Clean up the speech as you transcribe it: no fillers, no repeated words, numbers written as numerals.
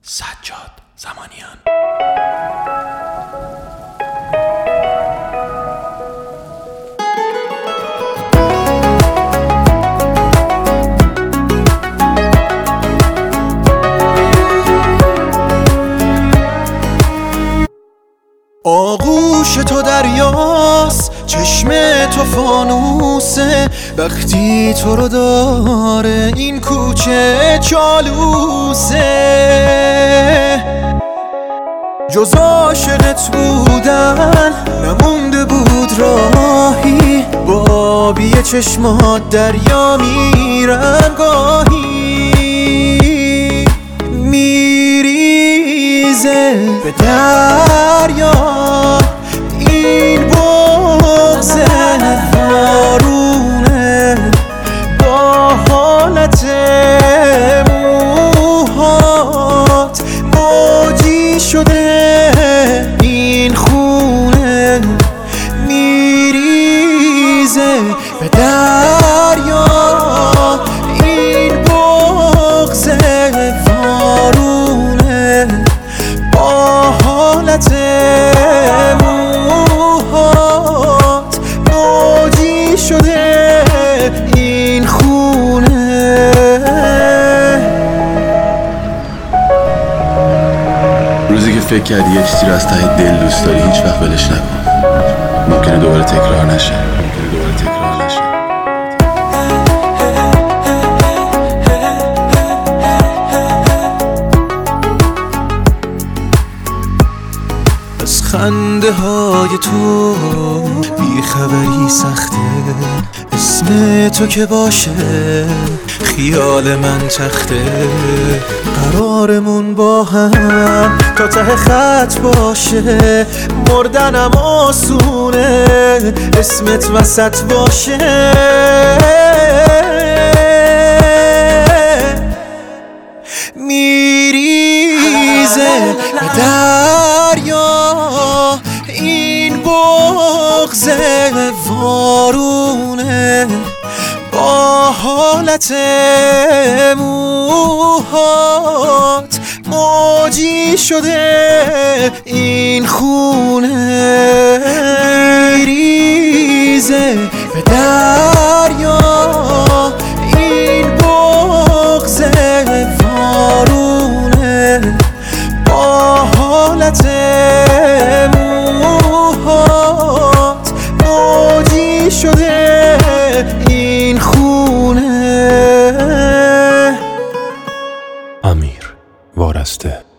سجاد زمانیان. آغوش تو دریاست، چشم تو فانوسه، وقتی تو رو داره این کوچه چالوسه. جز عاشقت بودن نمونده بود راهی، با آبی چشمات دریا میرم گاهی، میریزه به دریا این بغض وارونه، با حالت موهات موجی شده این خونه، میریزه به دریا این بغض وارونه، با حالت موهات موجی شده این خونه. روزی که فکر کردی یه چیزی رو از ته دل دوست داری هیچ وقت ولش نکن. ممکنه دوباره تکرار نشه. از خنده های تو بی خبری سخته، اسم تو که باشه خیال من تخته، قرارمون با هم تا ته خط باشه، مردنم آسونه اسمت وسط باشه، میریزه به دریا این بغض وارونه، با حالت موهات موجی شده این خونه، میریزه به دریا این بغض وارونه، با حالت موهات موجی شده این خونه. امیر وارسته.